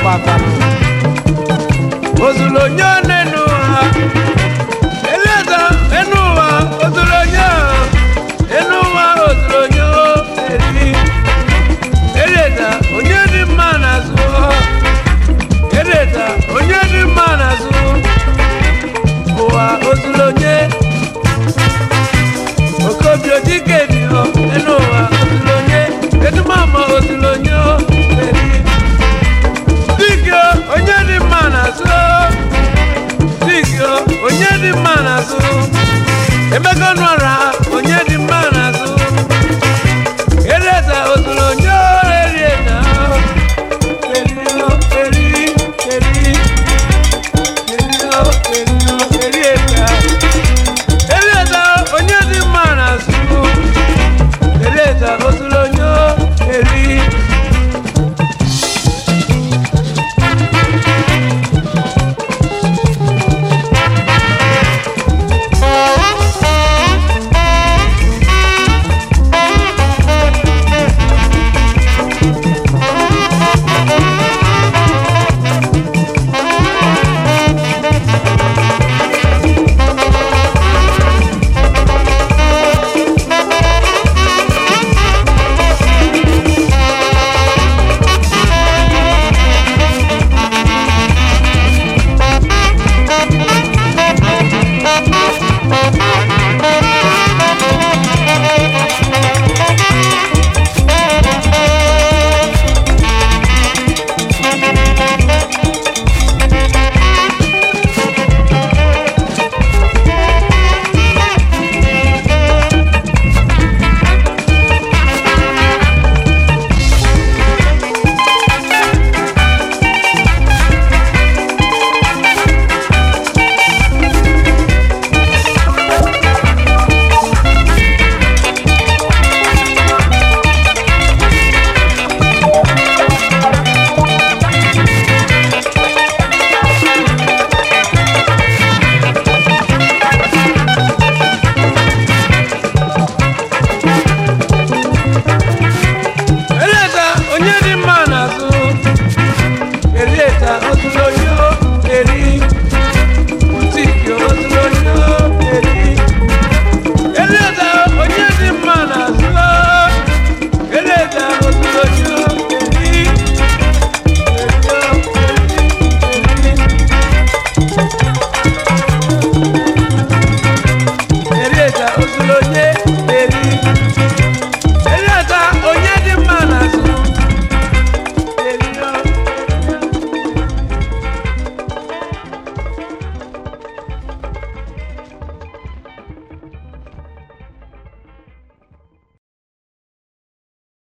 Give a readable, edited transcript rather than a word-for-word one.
papa Ozulonyo nenuwa Eleza enuwa Ozulonyo Enuwa Ozulonyo Eri Eleza onye di mana zuo Eleza onye di mana zuo Owa Ozulonye Okobio dike dio enuwa Ozulonye Edumama Ozulonyo Eri Digyo onye di mana zuo Digyo onye di mana zuo Emeka nwara onye di mana zuo Eleza Ozulonyo Eleza Elio Eri Eri Elio Elio Eleza Eleza onye di mana zuo Eleza Ozulonyo Eri Eleza onye di mana zuo Eleza Ozulonyo